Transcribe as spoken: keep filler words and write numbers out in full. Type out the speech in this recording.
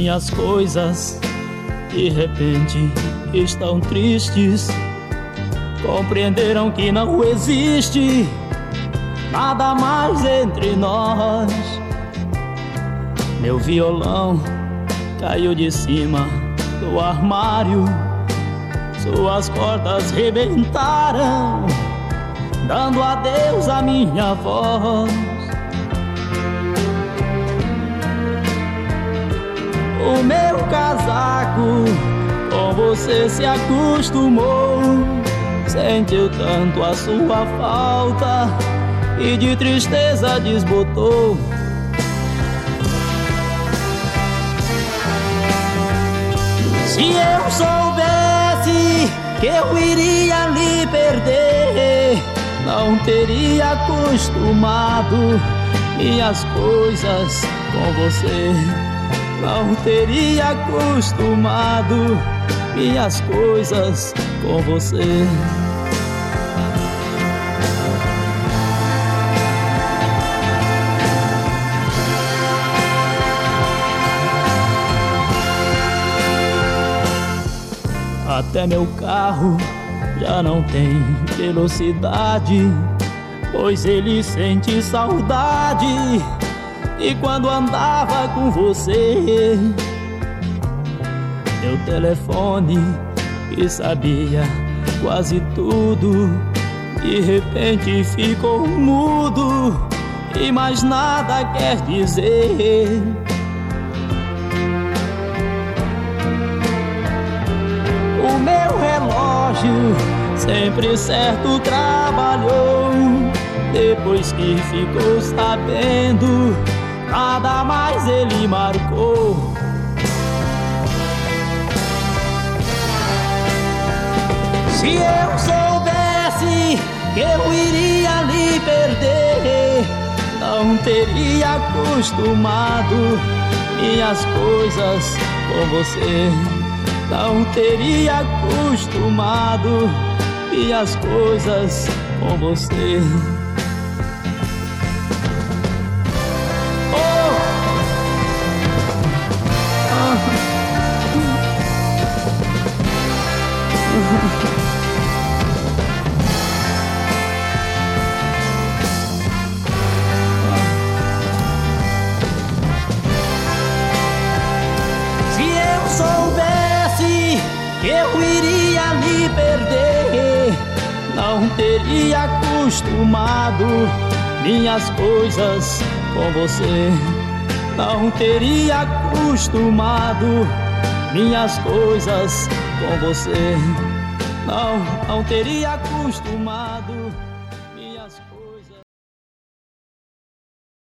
Minhas coisas de repente estão tristes. Compreenderam que não existe nada mais entre nós. Meu violão caiu de cima do armário, suas cordas rebentaram, dando adeus à minha voz. O meu casaco com você se acostumou, sentiu tanto a sua falta e de tristeza desbotou. Se eu soubesse que eu iria lhe perder, não teria acostumado minhas coisas com você. Não teria acostumado minhas coisas com você. Até meu carro já não tem velocidade, pois ele sente saudade. E quando andava com você, meu telefone, que sabia quase tudo, de repente ficou mudo e mais nada quer dizer. O meu relógio, sempre certo, trabalhou. Depois que ficou sabendo, nada mais ele marcou. Se eu soubesse que eu iria lhe perder, não teria acostumado minhas coisas com você. Não teria acostumado minhas coisas com você. Se eu soubesse que eu iria lhe perder, não teria acostumado minhas coisas com você. Não teria acostumado minhas coisas com você. Não, não teria acostumado.